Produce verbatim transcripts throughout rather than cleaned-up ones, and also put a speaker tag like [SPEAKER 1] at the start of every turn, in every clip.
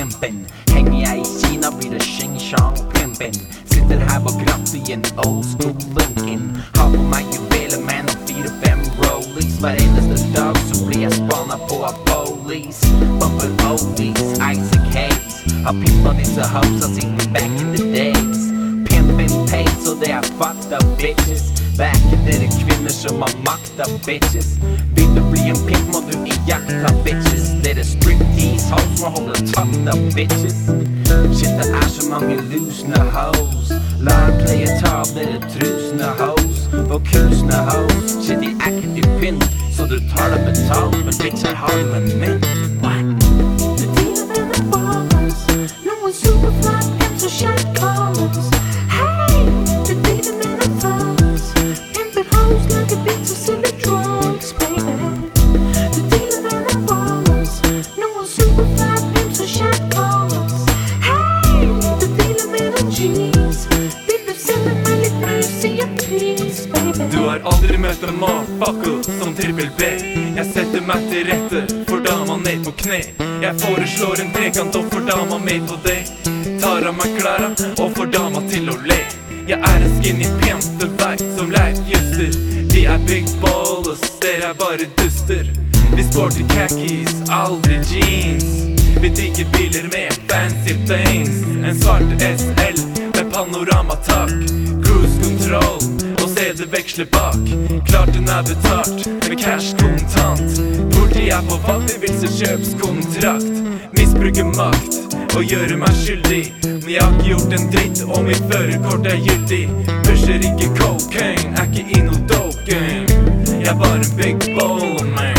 [SPEAKER 1] pimpen. Henger jeg i Kina blir det shing-shang pimpen. Sitter her bak rattet i en old school Lincoln. Har på meg juveler med noen fire-fem rollies. Hver eneste dag så blir jeg spannet på av police. Bumper oldies, Isaac Hayes. Har pimpa disse housa siden back in the days. Pimpin' pays, så det er fucked up bitches. Back dere kvinner som har makta bitches. Vil du bli en pimp må du i jakta bitches. Dere striptease hoes må holde takta bitches. Shit, det er så mange lusne hoes. La en player ta av dere trusne hoes. Og kusne hoes. Shit, de er ikke til pynt, så du tar deg betalt. Men bitch, her har du en mynt. What?
[SPEAKER 2] The dealer and the ballers. No one super fly pimps or shot callers. Hey, the dealer and the fellas. Pimpin' hoes like a bitch of silly drugs, baby. The dealer and the ballers. No one super fly pimps or shot callers. Hey, the dealer med noen G's. Vil du selge meg litt mus i en pris, baby?
[SPEAKER 3] Du har aldri møtt en motherfucker som trippel B. Jeg setter meg til rette for dama ned på kne. Jeg foreslår en trekant og får dama med på det. Tar av meg klæra og får dama til å le. Jeg er en skinny pimp, du vet som Leif Juster. De er big ballers, dere er bare duster. Vi sporter khakis, aldri jeans. Vi digger biler med fancy things. En svart S L med panoramatak. Cruise control og C D veksler bak. Klart den er betalt med cash kontant. Borti er på fattigvilsekjøpskontrakt. Misbruker makt og gjøre meg skyldig. Men jeg har ikke gjort en dritt og mitt førerkort er gyldig. Pusher ikke cocaine, er ikke i noe dope game. Jeg er bare en big baller, man.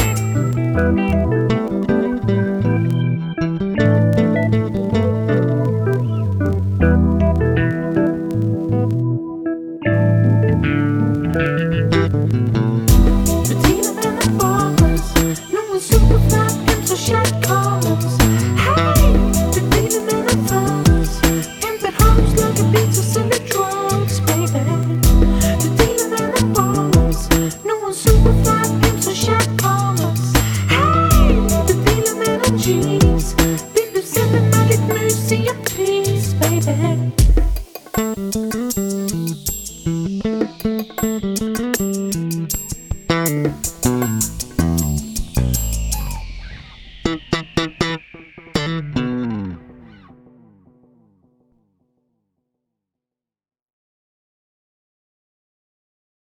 [SPEAKER 2] The dealer and the ballers. No one super fly pimps or shot callers. Hey, the dealer and the fellas. Pimpin' hoes like a bitch of silly drugs, baby. The dealer and the ballers. No one super fly pimps or shot callers. Hey, the dealer med noen G's. Vil du selge meg litt mus i en pris, baby?